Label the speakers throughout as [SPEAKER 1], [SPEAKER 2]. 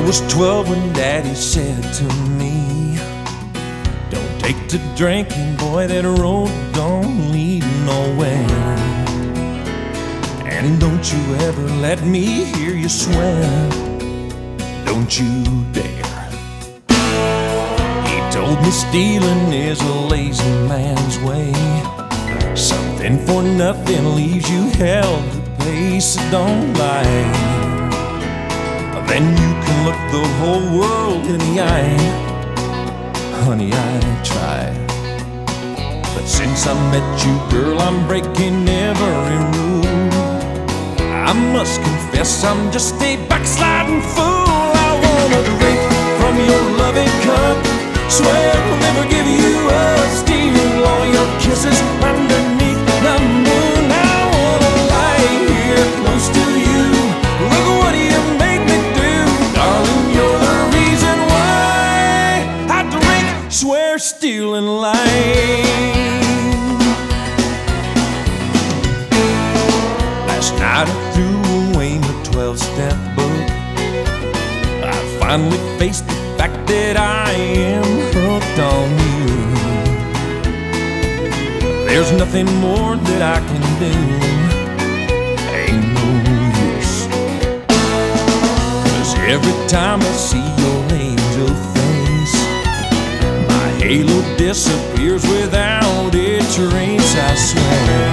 [SPEAKER 1] was 12 when Daddy said to me, don't take to drinking, boy, that road don't lead nowhere. And don't you ever let me hear you swear, don't you dare. He told me stealing is a lazy man's way. Something for nothing leaves you hell to pay, so don't lie. Then you can look the whole world in the eye. Honey, I tried, but since I met you, girl, I'm breaking every rule. I must confess I'm just a backsliding fool. I wanna drink from your loving cup, swear I'll never give you up, steal all your kisses underneath the moon. I wanna lie here close to you, look what you made me do. Darling, you're the reason why I drink, swear, steal, and lie. Last night I threw away my 12-step book. I finally faced the fact that I am hooked on you. There's nothing more that I can do, ain't no use. 'Cause every time I see your angel face, my halo disappears without a trace, I swear.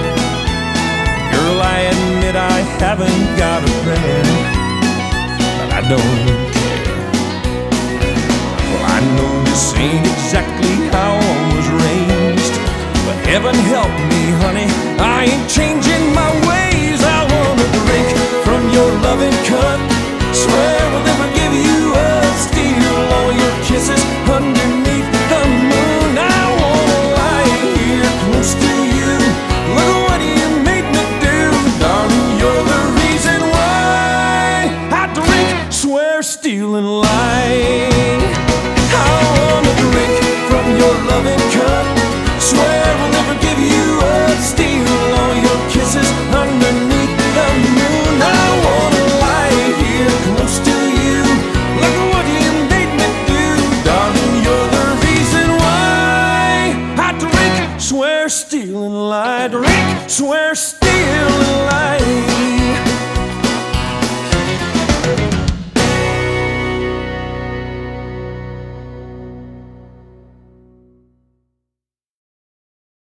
[SPEAKER 1] Girl, I admit I haven't got a friend, but I don't care. Well, I know this ain't exactly how I was raised, but heaven help me, honey, I ain't changing my ways. I wanna drink from your loving cup, swear I'll never give you up, steal all your kisses underneath the moon. I wanna lie here close to you, look what you made me do. Darling, you're the reason why I drink, swear, steal, and lie. I wanna drink from your loving cup, swear I'll never give you up, steal all your kisses underneath the moon. I wanna lie here close to you, look what you made me do. Darling, you're the reason why I drink, swear, steal, and lie. Drink, swear, steal, and lie.